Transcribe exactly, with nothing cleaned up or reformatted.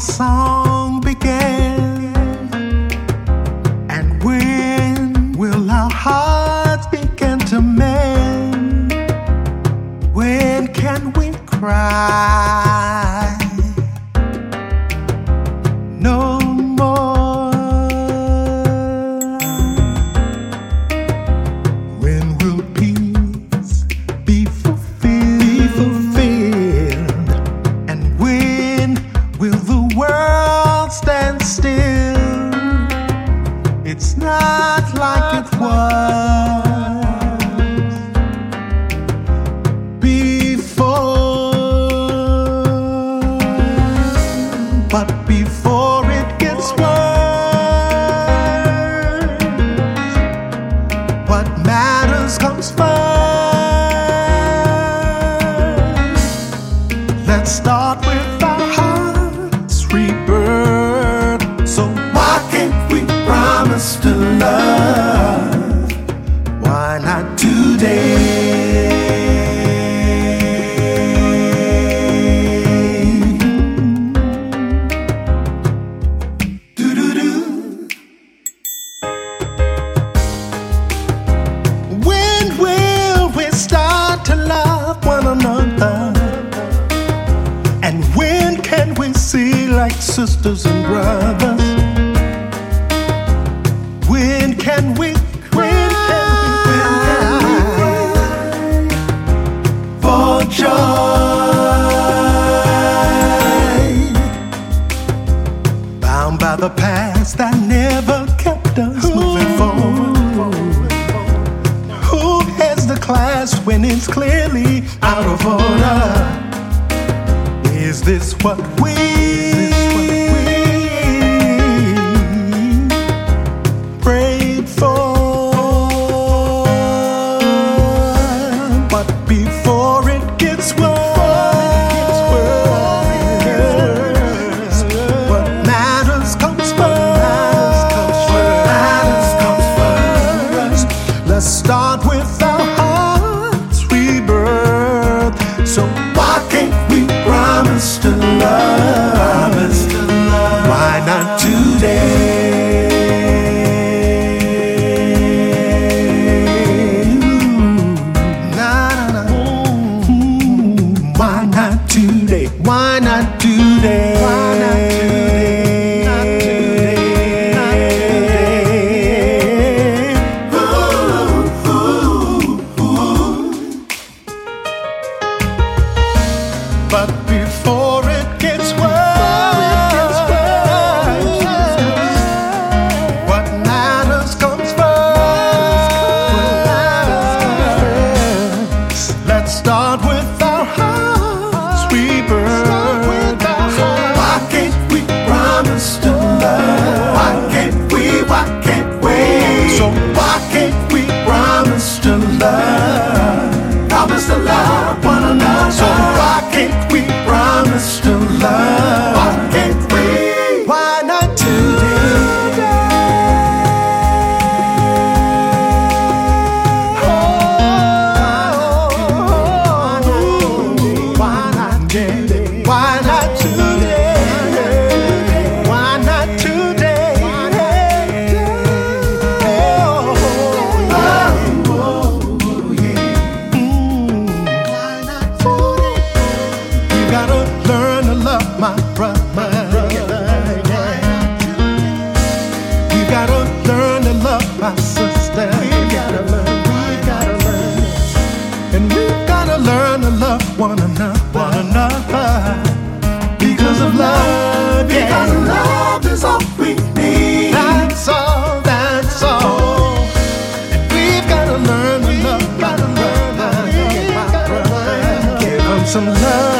song begin? And when will our hearts begin to mend? When can we cry no more? When will peace be fulfilled? Be fulfilled? And when will the world stand still? It's not like it was before, but before it gets worse, what matters comes first. Let's start with our hearts rebirth. So why can't we promise to love? Why not today? Do-do-do. When will we start to love one another? And when can we see like sisters and brothers? When can we, when can we cry for joy? Bound by the past that never kept us moving forward. Who has the class when it's clearly out of order? Is this what we prayed for? But before it gets worse, what matters comes first. Matters comes first. Let's start with our hearts rebirth. So why can't we promise to love? Promise to love. Why not today? Why not today? Why not today? Why not today? Not today. Not today. Ooh, ooh, ooh. But before it gets worse, what matters comes first. Let's start with our hearts rebirth. Why can't we promise to love? Why can't we, why can't we? So why can't we promise to love? Promise to love one another. So why can't we promise to love? Why can't we? Why not today? Oh, why not today? Why not today? Why not today? Oh, yeah. Mm. Why not today? You gotta learn to love my brother. You gotta learn to love my sister. We gotta learn, we gotta learn. And we gotta learn to love one another, one another. Because of love, yeah. Because love is all we need. That's all, that's all. And we've gotta learn to love my brother. Give him some love.